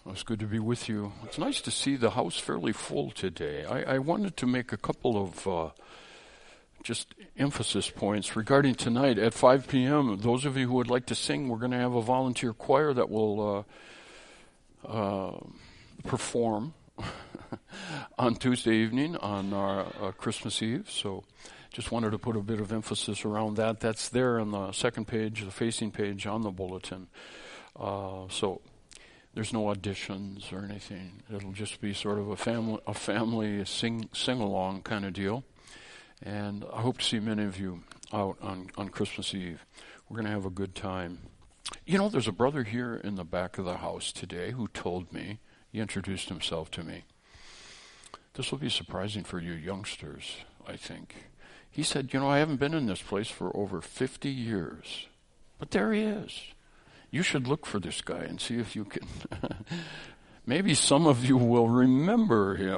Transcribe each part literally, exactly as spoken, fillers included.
Well, it's good to be with you. It's nice to see the house fairly full today. I, I wanted to make a couple of uh, just emphasis points regarding tonight at five p.m. Those of you who would like to sing, we're going to have a volunteer choir that will uh, uh, perform on Tuesday evening on our uh, Christmas Eve. So just wanted to put a bit of emphasis around that. That's there on the second page, the facing page on the bulletin. Uh, so there's no auditions or anything. It'll just be sort of a family a family sing sing along kind of deal. And I hope to see many of you out on, on Christmas Eve. We're going to have a good time. You know, there's a brother here in the back of the house today who told me, he introduced himself to me. This will be surprising for you youngsters, I think. He said, you know, I haven't been in this place for over fifty years. But there he is. You should look for this guy and see if you can. Maybe some of you will remember him.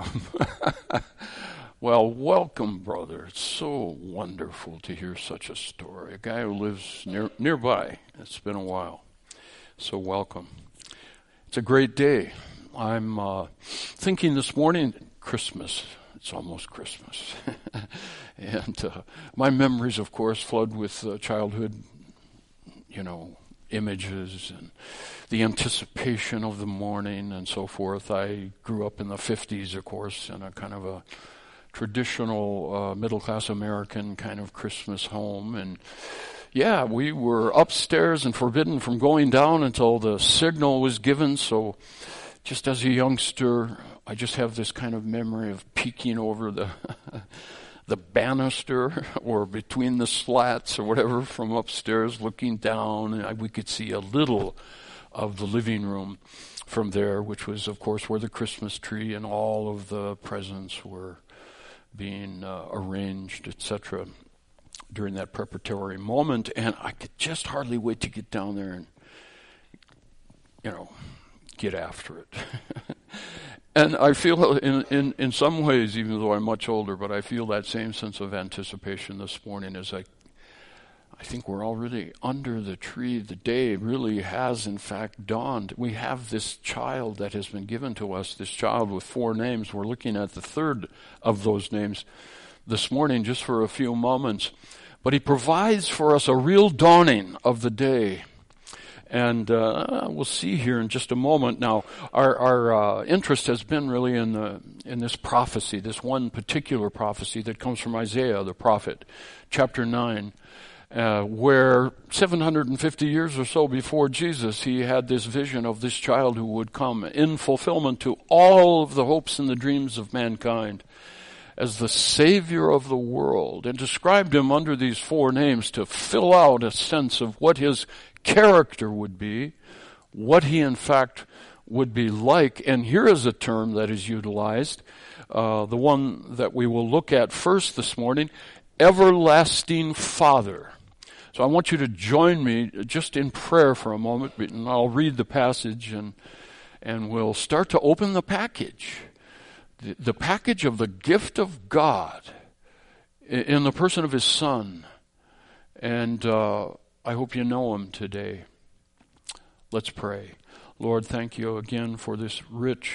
Well, welcome, brother. It's so wonderful to hear such a story. A guy who lives near, nearby. It's been a while. So welcome. It's a great day. I'm uh, thinking this morning, Christmas. It's almost Christmas. and uh, my memories, of course, flood with uh, childhood, you know, images and the anticipation of the morning and so forth. I grew up in the fifties, of course, in a kind of a traditional uh, middle-class American kind of Christmas home. And yeah, we were upstairs and forbidden from going down until the signal was given. So just as a youngster, I just have this kind of memory of peeking over the the banister or between the slats or whatever from upstairs, looking down, and we could see a little of the living room from there, which was, of course, where the Christmas tree and all of the presents were being uh, arranged, et cetera, during that preparatory moment. And I could just hardly wait to get down there and, you know, get after it. And I feel in, in, in some ways, even though I'm much older, but I feel that same sense of anticipation this morning as I I think we're already under the tree. The day really has, in fact, dawned. We have this child that has been given to us, this child with four names. We're looking at the third of those names this morning just for a few moments. But he provides for us a real dawning of the day. And uh, we'll see here in just a moment. Now, our, our uh, interest has been really in the in this prophecy, this one particular prophecy that comes from Isaiah, the prophet, chapter nine, uh, where seven hundred fifty years or so before Jesus, he had this vision of this child who would come in fulfillment to all of the hopes and the dreams of mankind as the Savior of the world, and described him under these four names to fill out a sense of what his character would be, what he in fact would be like. And here is a term that is utilized, uh, the one that we will look at first this morning, everlasting Father. So I want you to join me just in prayer for a moment, and I'll read the passage and and we'll start to open the package. The, the package of the gift of God in the person of his Son. And uh, I hope you know him today. Let's pray. Lord, thank you again for this rich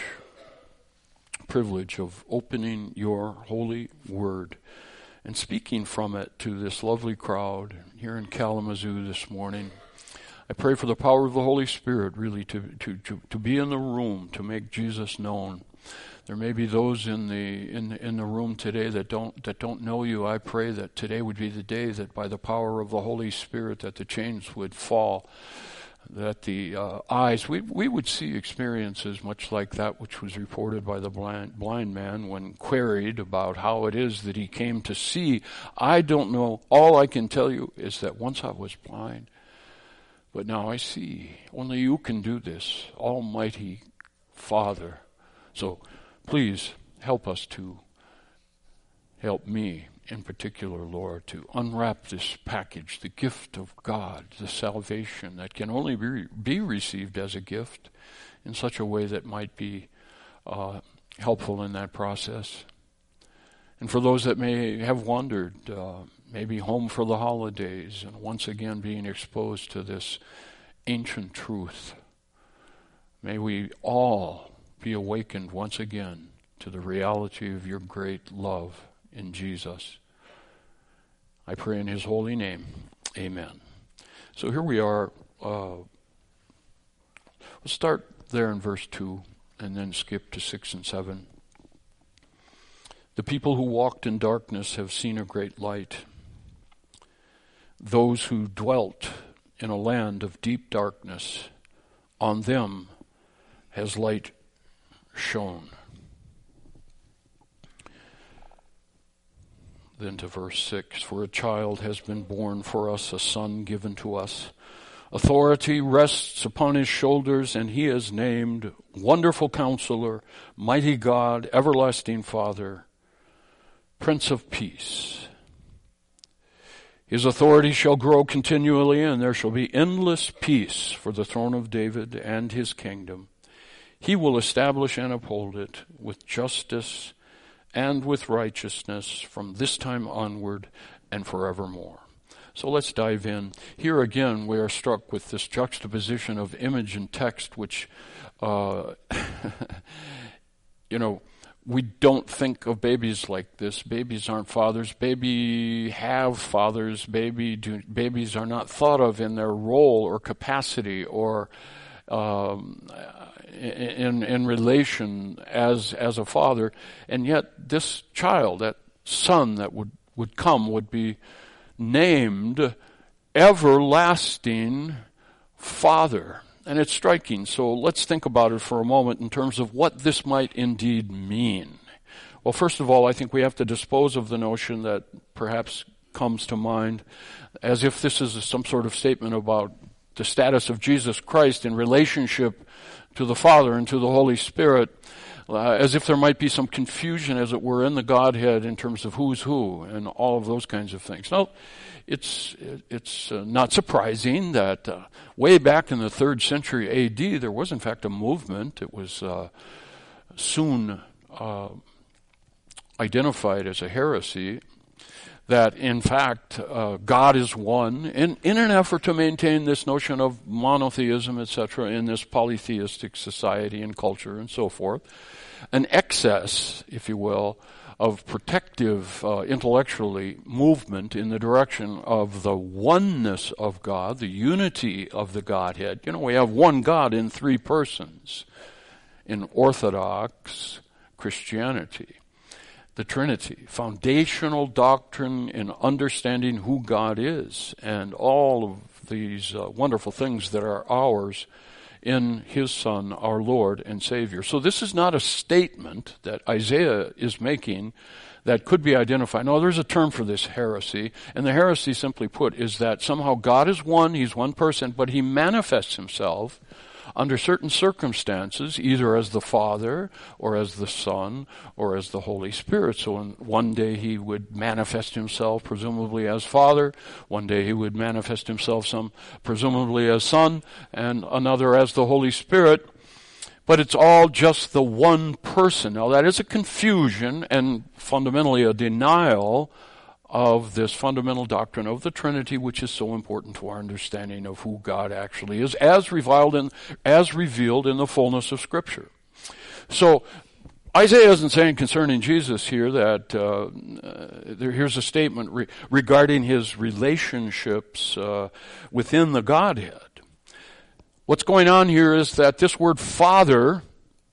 privilege of opening your holy word and speaking from it to this lovely crowd here in Kalamazoo this morning. I pray for the power of the Holy Spirit really to, to, to, to be in the room, to make Jesus known. There may be those in the in the, in the room today that don't that don't know you. I pray that today would be the day that by the power of the Holy Spirit that the chains would fall, that the uh, eyes we we would see experiences much like that which was reported by the blind blind man when queried about how it is that he came to see. I don't know. All I can tell you is that once I was blind, but now I see. Only you can do this, Almighty Father. So please help us to, help me in particular, Lord, to unwrap this package, the gift of God, the salvation that can only be, be received as a gift in such a way that might be uh, helpful in that process. And for those that may have wandered, uh, maybe home for the holidays, and once again being exposed to this ancient truth May we all be awakened once again to the reality of your great love in Jesus. I pray in his holy name. Amen. So here we are. Uh, we'll start there in verse two and then skip to six and seven. The people who walked in darkness have seen a great light. Those who dwelt in a land of deep darkness, on them has light shone. Then to verse six, for a child has been born for us, a son given to us. Authority rests upon his shoulders, and he is named Wonderful Counselor, Mighty God, Everlasting Father, Prince of Peace. His authority shall grow continually, and there shall be endless peace for the throne of David and his kingdom. He will establish and uphold it with justice and with righteousness from this time onward and forevermore. So let's dive in. Here again, we are struck with this juxtaposition of image and text, which, uh, you know, we don't think of babies like this. Babies aren't fathers. Baby have fathers. Baby do, babies are not thought of in their role or capacity or um, in in relation as as a father. And yet this child, that son that would, would come, would be named Everlasting Father. And it's striking. So let's think about it for a moment in terms of what this might indeed mean. Well, first of all, I think we have to dispose of the notion that perhaps comes to mind as if this is some sort of statement about the status of Jesus Christ in relationship to the Father and to the Holy Spirit, uh, as if there might be some confusion, as it were, in the Godhead in terms of who's who and all of those kinds of things. Now, It's it's uh, not surprising that uh, way back in the third century A D, there was in fact a movement. It was uh, soon uh, identified as a heresy that in fact uh, God is one, in, in an effort to maintain this notion of monotheism, et cetera, in this polytheistic society and culture and so forth. An excess, if you will, of protective, uh, intellectually, movement in the direction of the oneness of God, the unity of the Godhead. You know, we have one God in three persons in Orthodox Christianity. The Trinity, foundational doctrine in understanding who God is and all of these uh, wonderful things that are ours in his Son, our Lord and Savior. So this is not a statement that Isaiah is making that could be identified. No, there's a term for this heresy, and the heresy, simply put, is that somehow God is one, he's one person, but he manifests himself under certain circumstances, either as the Father or as the Son or as the Holy Spirit. So in one day he would manifest himself presumably as Father, one day he would manifest himself some presumably as Son, and another as the Holy Spirit. But it's all just the one person. Now that is a confusion and fundamentally a denial of this fundamental doctrine of the Trinity, which is so important to our understanding of who God actually is, as revealed in, as revealed in the fullness of Scripture. So Isaiah isn't saying concerning Jesus here that uh, uh, there, here's a statement re- regarding his relationships uh, within the Godhead. What's going on here is that this word Father,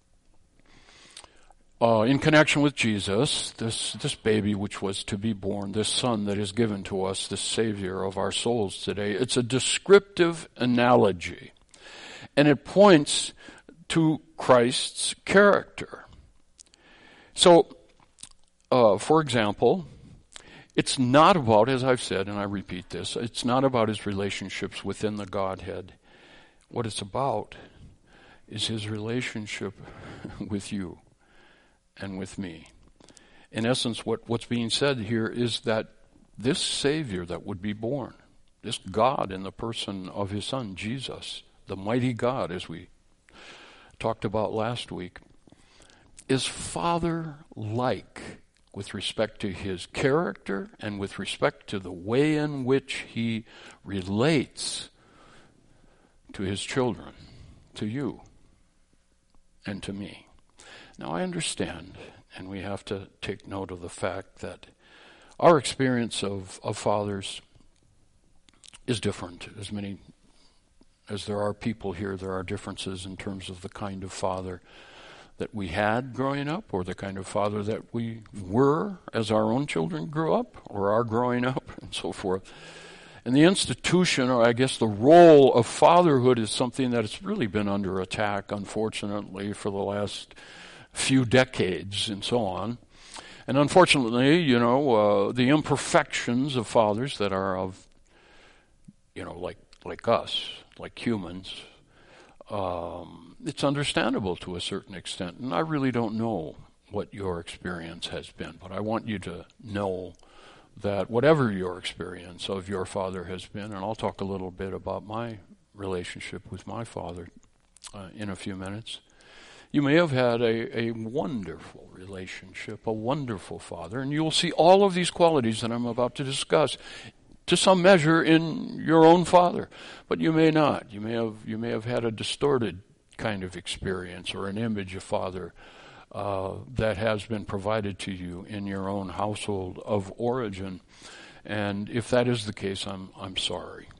Uh, in connection with Jesus, this, this baby which was to be born, this Son that is given to us, this Savior of our souls today, it's a descriptive analogy. And it points to Christ's character. So, uh, for example, it's not about, as I've said, and I repeat this, it's not about his relationships within the Godhead. What it's about is his relationship with you and with me. In essence, what, what's being said here is that this Savior that would be born, this God in the person of his Son, Jesus, the mighty God, as we talked about last week, is Father-like with respect to his character and with respect to the way in which he relates to his children, to you and to me. Now I understand, and we have to take note of the fact that our experience of, of fathers is different. As many as there are people here, there are differences in terms of the kind of father that we had growing up, or the kind of father that we were as our own children grew up, or are growing up, and so forth. And the institution, or I guess the role of fatherhood, is something that has really been under attack, unfortunately, for the last few decades and so on. And unfortunately, you know, uh, the imperfections of fathers that are of, you know, like like us, like humans, um, it's understandable to a certain extent. And I really don't know what your experience has been, but I want you to know that whatever your experience of your father has been, and I'll talk a little bit about my relationship with my father uh, in a few minutes. You may have had a, a wonderful relationship, a wonderful father, and you'll see all of these qualities that I'm about to discuss to some measure in your own father. But you may not. You may have you may have had a distorted kind of experience or an image of father uh, that has been provided to you in your own household of origin. And if that is the case, I'm I'm sorry.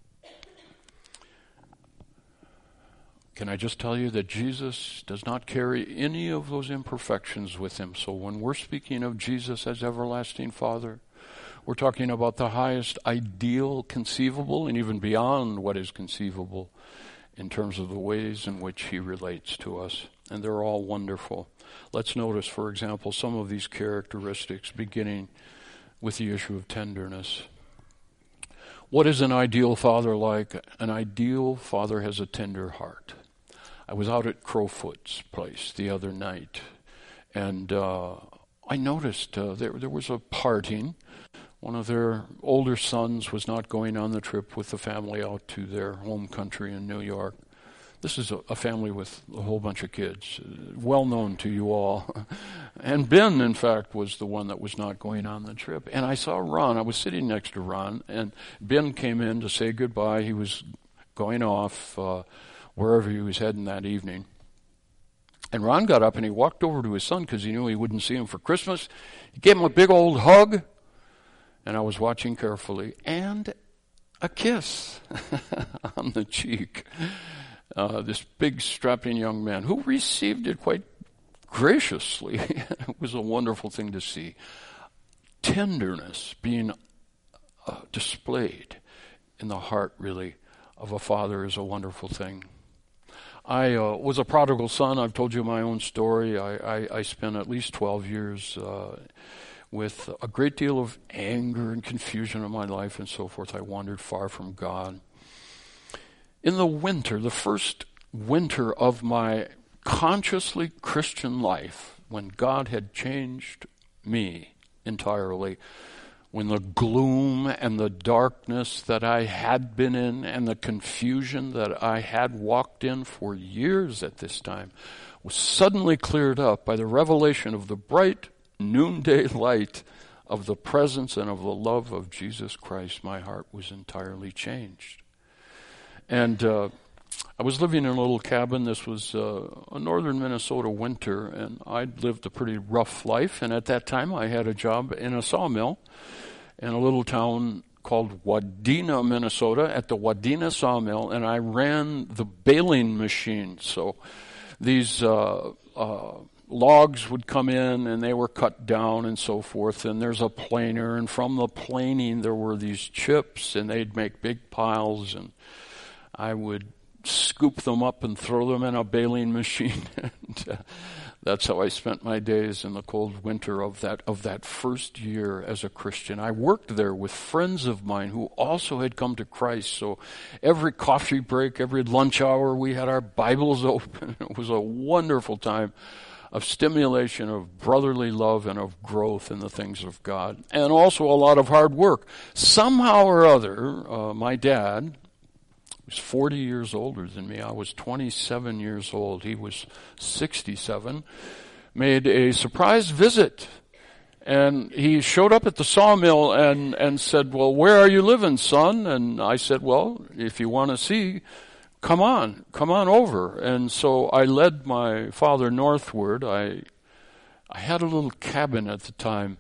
Can I just tell you that Jesus does not carry any of those imperfections with him? So when we're speaking of Jesus as everlasting Father, we're talking about the highest ideal conceivable and even beyond what is conceivable in terms of the ways in which he relates to us. And they're all wonderful. Let's notice, for example, some of these characteristics beginning with the issue of tenderness. What is an ideal father like? An ideal father has a tender heart. I was out at Crowfoot's place the other night, and uh, I noticed uh, there there was a parting. One of their older sons was not going on the trip with the family out to their home country in New York. This is a, a family with a whole bunch of kids, uh, well known to you all. And Ben, in fact, was the one that was not going on the trip. And I saw Ron. I was sitting next to Ron, and Ben came in to say goodbye. He was going off uh, wherever he was heading that evening. And Ron got up and he walked over to his son because he knew he wouldn't see him for Christmas. He gave him a big old hug, and I was watching carefully, and a kiss on the cheek. Uh, this big, strapping young man who received it quite graciously. It was a wonderful thing to see. Tenderness being uh, displayed in the heart, really, of a father is a wonderful thing. I uh, was a prodigal son. I've told you my own story. I, I, I spent at least twelve years uh, with a great deal of anger and confusion in my life and so forth. I wandered far from God. In the winter, the first winter of my consciously Christian life, when God had changed me entirely, when the gloom and the darkness that I had been in and the confusion that I had walked in for years at this time was suddenly cleared up by the revelation of the bright noonday light of the presence and of the love of Jesus Christ, my heart was entirely changed. And uh, I was living in a little cabin. This was uh, a northern Minnesota winter, and I'd lived a pretty rough life. And at that time, I had a job in a sawmill in a little town called Wadena, Minnesota, at the Wadena sawmill, and I ran the baling machine. So these uh, uh, logs would come in, and they were cut down and so forth, and there's a planer, and from the planing there were these chips, and they'd make big piles, and I would scoop them up and throw them in a baling machine. and uh, that's how I spent my days in the cold winter of that of that first year as a Christian. I worked there with friends of mine who also had come to Christ. So every coffee break, every lunch hour, we had our Bibles open. It was a wonderful time of stimulation, of brotherly love, and of growth in the things of God. And also a lot of hard work. Somehow or other, uh, my dad was forty years older than me. I was twenty-seven years old. He was sixty-seven. Made a surprise visit. And he showed up at the sawmill and, and said, well, where are you living, son? And I said, well, if you want to see come on, come on over. And so I led my father northward. I, I had a little cabin at the time,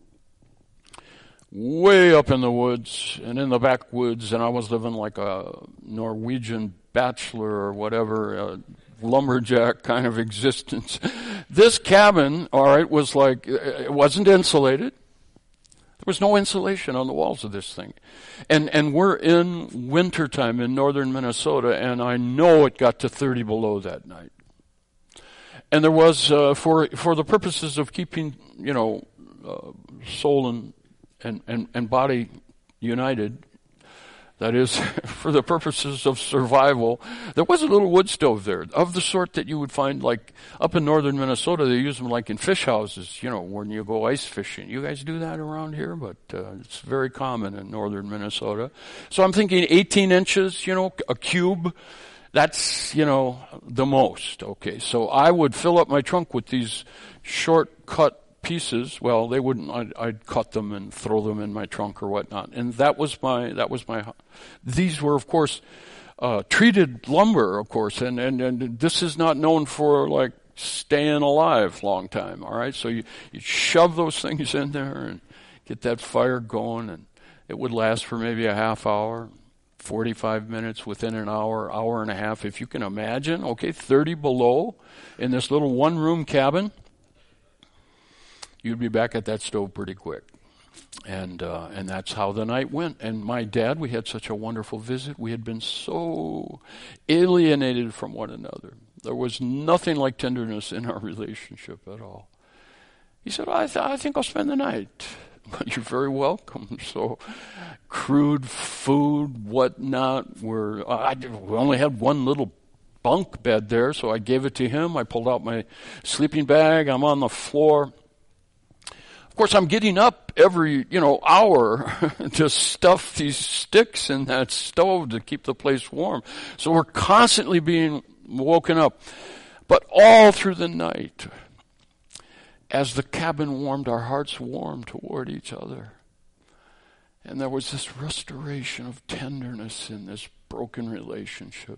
way up in the woods and in the backwoods, and I was living like a Norwegian bachelor or whatever, a lumberjack kind of existence. This cabin, all right, was like, it wasn't insulated. There was no insulation on the walls of this thing. And and we're in wintertime in northern Minnesota, and I know it got to thirty below that night. And there was, uh, for for the purposes of keeping, you know, uh, soul and, and, and, and body united, that is, for the purposes of survival, there was a little wood stove there, of the sort that you would find like up in northern Minnesota. They use them like in fish houses, you know, when you go ice fishing. You guys do that around here, but uh, it's very common in northern Minnesota. So I'm thinking eighteen inches, you know, a cube. That's, you know, the most. Okay, so I would fill up my trunk with these short-cut pieces. Well, they wouldn't. I'd, I'd cut them and throw them in my trunk or whatnot. And that was my. That was my. These were, of course, uh, treated lumber, of course, and, and and this is not known for like staying alive long time. All right, so you you shove those things in there and get that fire going, and it would last for maybe a half hour, forty-five minutes, within an hour, hour and a half, if you can imagine. Okay, thirty below in this little one-room cabin. You'd be back at that stove pretty quick. And uh, and that's how the night went. And my dad, we had such a wonderful visit. We had been so alienated from one another. There was nothing like tenderness in our relationship at all. He said, I, th- I think I'll spend the night. But you're very welcome. So crude food, whatnot. We're, I, we only had one little bunk bed there, so I gave it to him. I pulled out my sleeping bag. I'm on the floor. Of course, I'm getting up every, you know, hour to stuff these sticks in that stove to keep the place warm. So we're constantly being woken up. But all through the night, as the cabin warmed, our hearts warmed toward each other. And there was this restoration of tenderness in this broken relationship.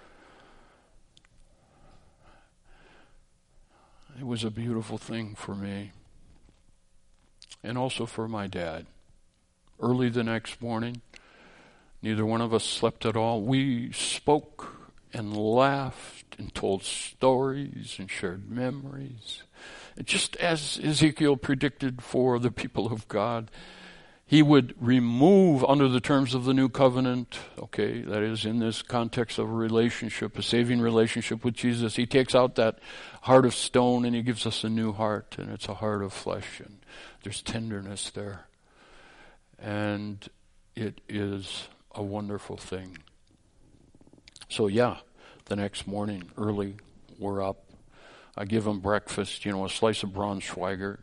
It was a beautiful thing for me. And also for my dad. Early the next morning, neither one of us slept at all. We spoke and laughed and told stories and shared memories. And just as Ezekiel predicted for the people of God, he would remove, under the terms of the new covenant, okay, that is in this context of a relationship, a saving relationship with Jesus, he takes out that heart of stone and he gives us a new heart, and it's a heart of flesh, and there's tenderness there. And it is a wonderful thing. So yeah, the next morning, early, we're up. I give him breakfast, you know, a slice of Braunschweiger.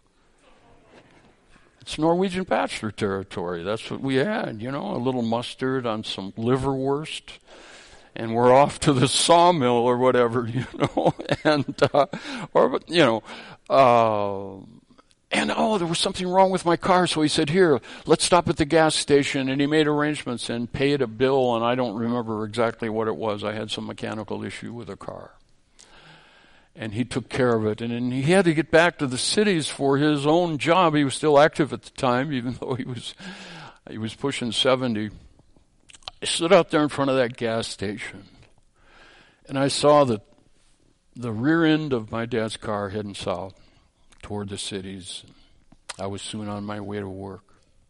It's Norwegian bachelor territory. That's what we had, you know, a little mustard on some liverwurst. And we're off to the sawmill or whatever, you know. and, uh, or, you know, uh, and oh, there was something wrong with my car. So he said, here, let's stop at the gas station. And he made arrangements and paid a bill. And I don't remember exactly what it was. I had some mechanical issue with a car. And he took care of it. And then he had to get back to the cities for his own job. He was still active at the time, even though he was he was pushing seventy. I stood out there in front of that gas station. And I saw that the rear end of my dad's car heading south toward the cities. I was soon on my way to work.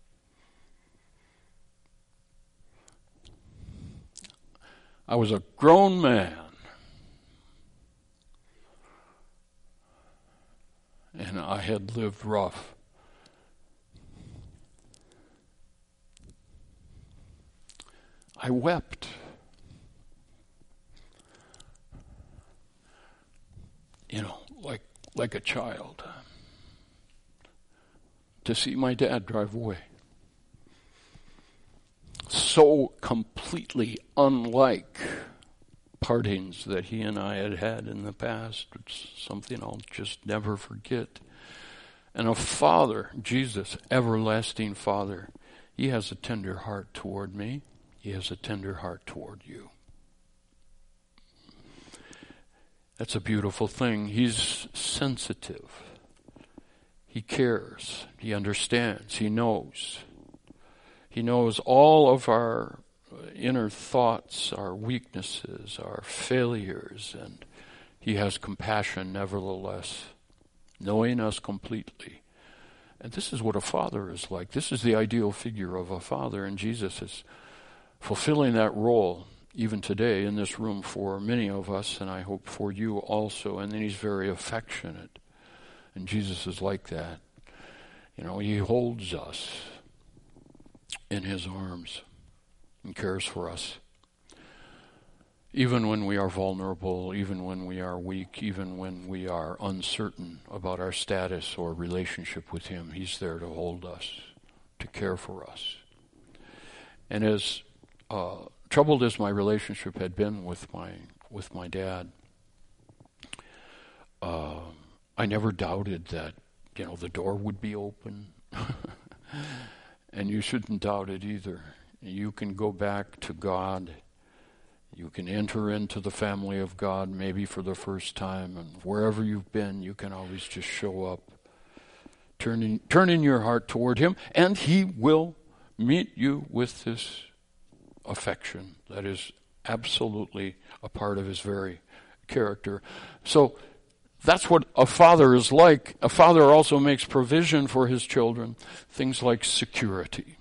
I was a grown man. And I had lived rough. I wept. You know, like like a child. To see my dad drive away. So completely unlike partings that he and I had had in the past. It's something I'll just never forget. And a father, Jesus, everlasting Father, he has a tender heart toward me. He has a tender heart toward you. That's a beautiful thing. He's sensitive. He cares. He understands. He knows. He knows all of our inner thoughts, our weaknesses, our failures, and he has compassion nevertheless, knowing us completely. And this is what a father is like. This is the ideal figure of a father, and Jesus is fulfilling that role even today in this room for many of us, and I hope for you also. And then he's very affectionate, and Jesus is like that. You know, he holds us in his arms and cares for us. Even when we are vulnerable, even when we are weak, even when we are uncertain about our status or relationship with him, he's there to hold us, to care for us. And as uh, troubled as my relationship had been with my with my dad, uh, I never doubted that, you know, the door would be open. And you shouldn't doubt it either. You can go back to God. You can enter into the family of God maybe for the first time, and wherever you've been, you can always just show up, turning turning your heart toward him, and he will meet you with this affection that is absolutely a part of his very character. So that's what a father is like. A father also makes provision for his children, things like security.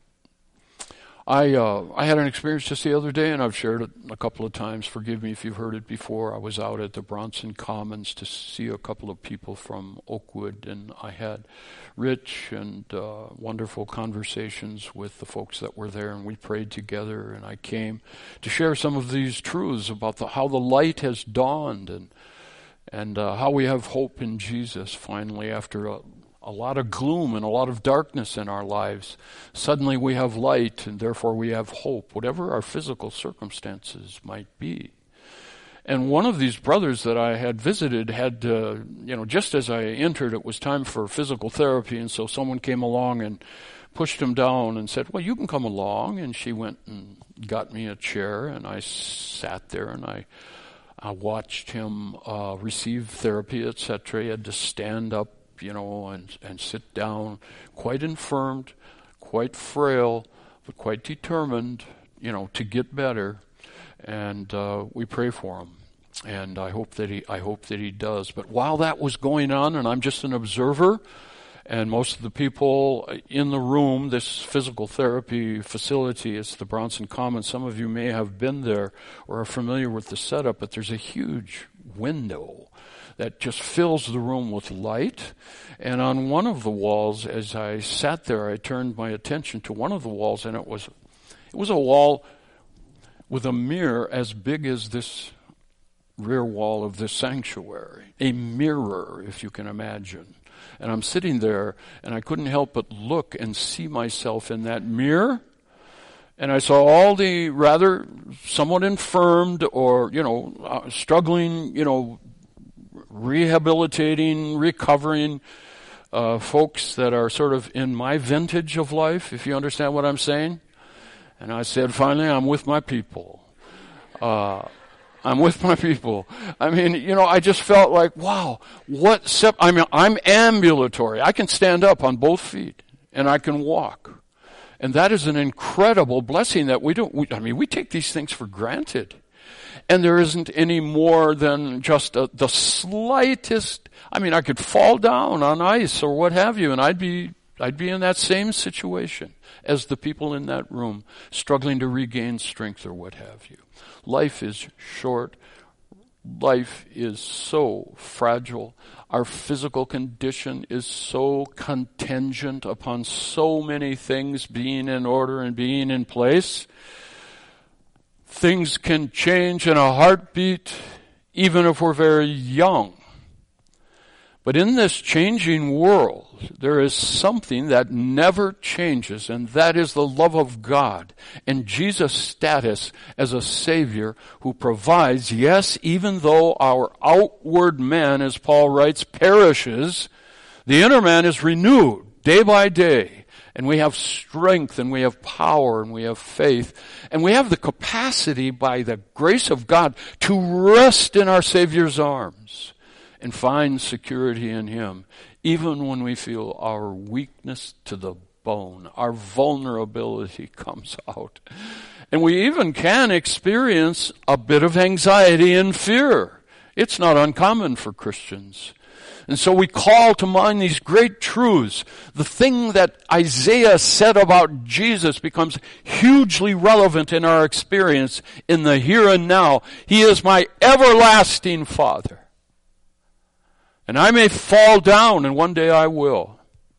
I uh, I had an experience just the other day, and I've shared it a couple of times. Forgive me if you've heard it before. I was out at the Bronson Commons to see a couple of people from Oakwood, and I had rich and uh, wonderful conversations with the folks that were there, and we prayed together, and I came to share some of these truths about the, how the light has dawned, and and uh, how we have hope in Jesus finally after a a lot of gloom and a lot of darkness in our lives. Suddenly we have light, and therefore we have hope, whatever our physical circumstances might be. And one of these brothers that I had visited had, uh, you know, just as I entered, it was time for physical therapy, and so someone came along and pushed him down and said, well, you can come along. And she went and got me a chair, and I sat there, and I I watched him uh, receive therapy, et cetera. He had to stand up, you know, and, and sit down, quite infirmed, quite frail, but quite determined, you know, to get better. And uh, we pray for him, and I hope that he, I hope that he does. But while that was going on, and I'm just an observer, and most of the people in the room, this physical therapy facility, it's the Bronson Commons. Some of you may have been there or are familiar with the setup, but there's a huge window that just fills the room with light. And on one of the walls, as I sat there, I turned my attention to one of the walls, and it was it was a wall with a mirror as big as this rear wall of this sanctuary. A mirror, if you can imagine. And I'm sitting there, and I couldn't help but look and see myself in that mirror. And I saw all the rather somewhat infirmed or, you know, uh, struggling, you know, rehabilitating, recovering uh, folks that are sort of in my vintage of life, if you understand what I'm saying. And I said, finally, I'm with my people. Uh, I'm with my people. I mean, you know, I just felt like, wow, what sep- I mean, I'm ambulatory. I can stand up on both feet, and I can walk. And that is an incredible blessing that we don't, we, I mean, we take these things for granted. And there isn't any more than just a, the slightest, I mean, I could fall down on ice or what have you, and I'd be, I'd be in that same situation as the people in that room, struggling to regain strength or what have you. Life is short. Life is so fragile. Our physical condition is so contingent upon so many things being in order and being in place. Things can change in a heartbeat, even if we're very young. But in this changing world, there is something that never changes, and that is the love of God and Jesus' status as a Savior who provides, yes, even though our outward man, as Paul writes, perishes, the inner man is renewed day by day. And we have strength, and we have power, and we have faith. And we have the capacity, by the grace of God, to rest in our Savior's arms and find security in Him, even when we feel our weakness to the bone. Our vulnerability comes out. And we even can experience a bit of anxiety and fear. It's not uncommon for Christians. And so we call to mind these great truths. The thing that Isaiah said about Jesus becomes hugely relevant in our experience in the here and now. He is my everlasting Father. And I may fall down, and one day I will.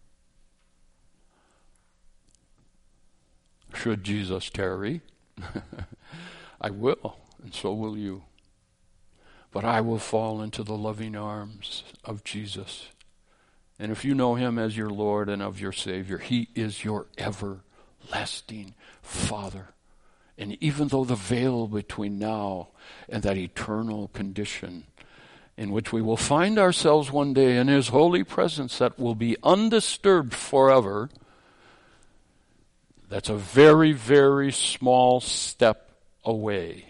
Should Jesus tarry, I will, and so will you. But I will fall into the loving arms of Jesus. And if you know Him as your Lord and of your Savior, He is your everlasting Father. And even though the veil between now and that eternal condition in which we will find ourselves one day in His holy presence that will be undisturbed forever, that's a very, very small step away.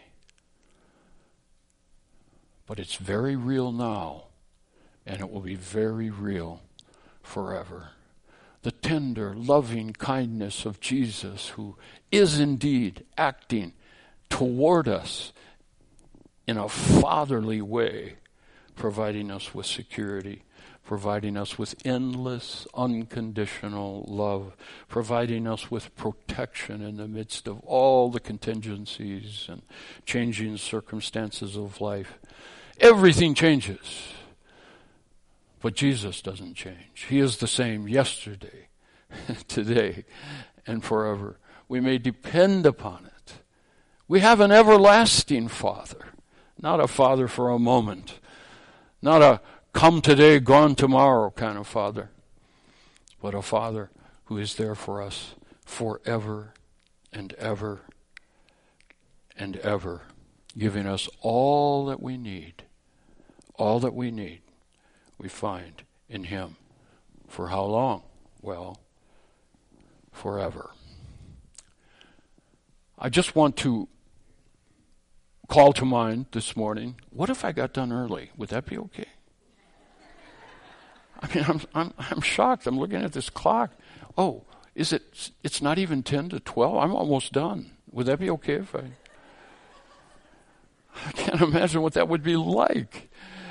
But it's very real now, and it will be very real forever. The tender, loving kindness of Jesus, who is indeed acting toward us in a fatherly way, providing us with security, providing us with endless, unconditional love, providing us with protection in the midst of all the contingencies and changing circumstances of life. Everything changes, but Jesus doesn't change. He is the same yesterday, today, and forever. We may depend upon it. We have an everlasting Father, not a Father for a moment, not a come today, gone tomorrow kind of Father, but a Father who is there for us forever and ever and ever, giving us all that we need. All that we need, we find in Him. For how long? Well, forever. I just want to call to mind this morning, what if I got done early? Would that be okay? I mean, I'm I'm I'm shocked. I'm looking at this clock. Oh, is it? It's not even ten to twelve. I'm almost done. Would that be okay if I? I can't imagine what that would be like.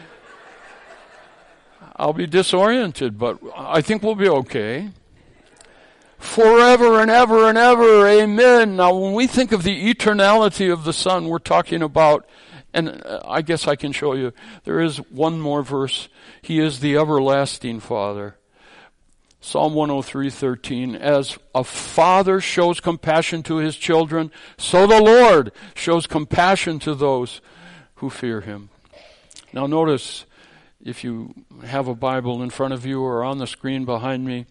I'll be disoriented, but I think we'll be okay. Forever and ever and ever, amen. Now, when we think of the eternality of the Son, we're talking about, and I guess I can show you, there is one more verse. He is the everlasting Father. Psalm one oh three thirteen, as a father shows compassion to his children, so the Lord shows compassion to those who fear Him. Now notice, if you have a Bible in front of you or on the screen behind me,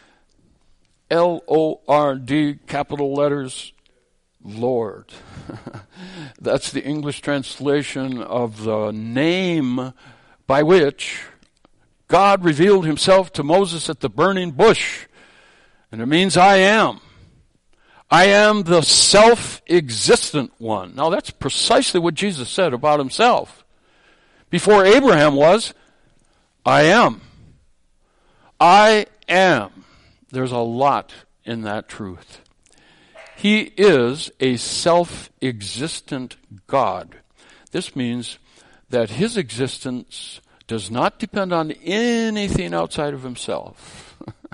L O R D, capital letters, Lord. That's the English translation of the name by which God revealed Himself to Moses at the burning bush. And it means I am. I am the self-existent one. Now that's precisely what Jesus said about Himself. Before Abraham was, I am. I am. There's a lot in that truth. He is a self-existent God. This means that His existence does not depend on anything outside of Himself.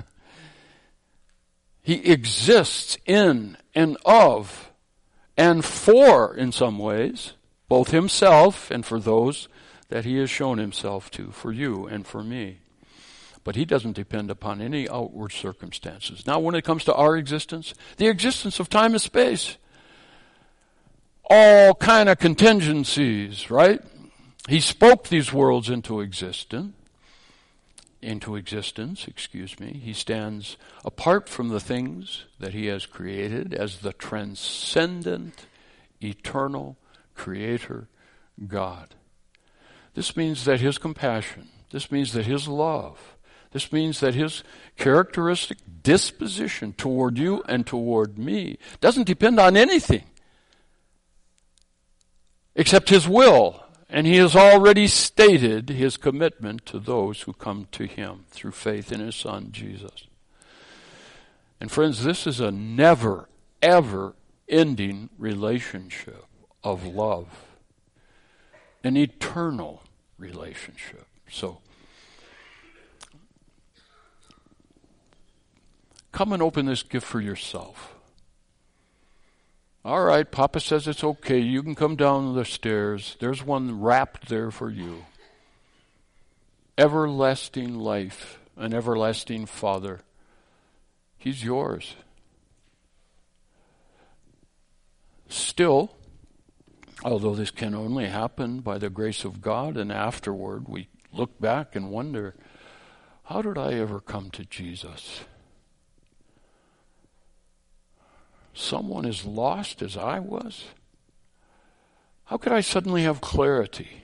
He exists in and of and for, in some ways, both Himself and for those that He has shown Himself to, for you and for me. But He doesn't depend upon any outward circumstances. Now, when it comes to our existence, the existence of time and space, all kind of contingencies, right? He spoke these worlds into existence. Into existence, excuse me. He stands apart from the things that He has created as the transcendent, eternal Creator God. This means that His compassion, this means that His love, This means that his characteristic disposition toward you and toward me doesn't depend on anything except his will. And he has already stated his commitment to those who come to him through faith in his Son, Jesus. And friends, this is a never, ever ending relationship of love. An eternal relationship. So, come and open this gift for yourself. All right, Papa says it's okay. You can come down the stairs. There's one wrapped there for you. Everlasting life, an everlasting Father. He's yours. Still, although this can only happen by the grace of God, and afterward we look back and wonder, how did I ever come to Jesus? Someone as lost as I was? How could I suddenly have clarity?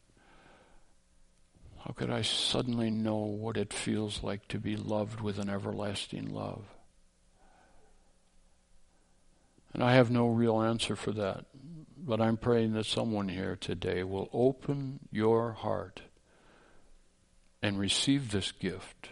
How could I suddenly know what it feels like to be loved with an everlasting love? And I have no real answer for that, but I'm praying that someone here today will open your heart and receive this gift.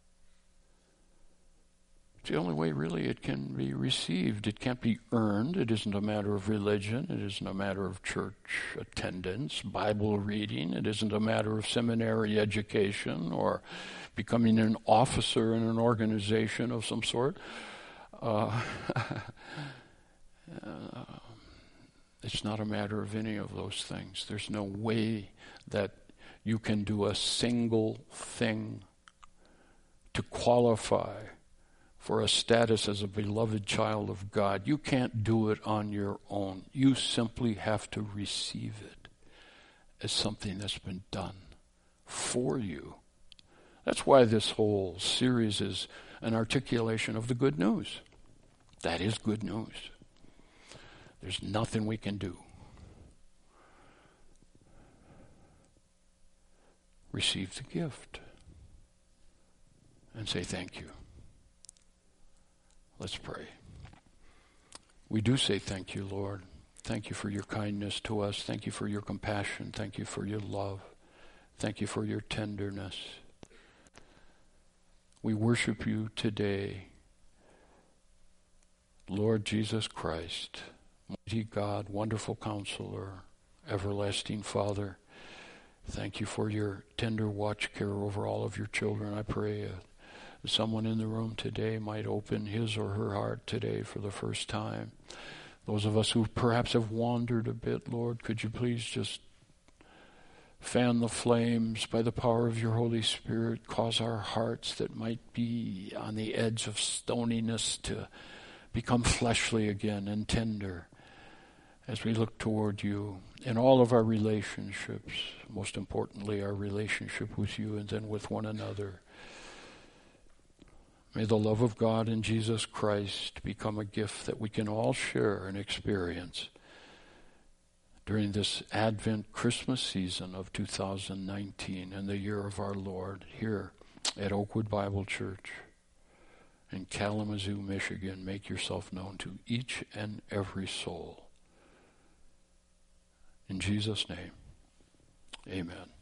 It's the only way really it can be received. It can't be earned. It isn't a matter of religion. It isn't a matter of church attendance, Bible reading. It isn't a matter of seminary education or becoming an officer in an organization of some sort. Uh, uh, it's not a matter of any of those things. There's no way that you can do a single thing to qualify for a status as a beloved child of God. You can't do it on your own. You simply have to receive it as something that's been done for you. That's why this whole series is an articulation of the good news. That is good news. There's nothing we can do. Receive the gift and say thank you. Let's pray. We do say thank you, Lord. Thank you for your kindness to us. Thank you for your compassion. Thank you for your love. Thank you for your tenderness. We worship you today, Lord Jesus Christ, mighty God, wonderful Counselor, everlasting Father. Thank you for your tender watch care over all of your children. I pray uh, someone in the room today might open his or her heart today for the first time. Those of us who perhaps have wandered a bit, Lord, could you please just fan the flames by the power of your Holy Spirit, cause our hearts that might be on the edge of stoniness to become fleshly again and tender as we look toward you in all of our relationships, most importantly our relationship with you and then with one another. May the love of God in Jesus Christ become a gift that we can all share and experience during this Advent Christmas season of two thousand nineteen and the year of our Lord here at Oakwood Bible Church in Kalamazoo, Michigan. Make yourself known to each and every soul. In Jesus' name, amen.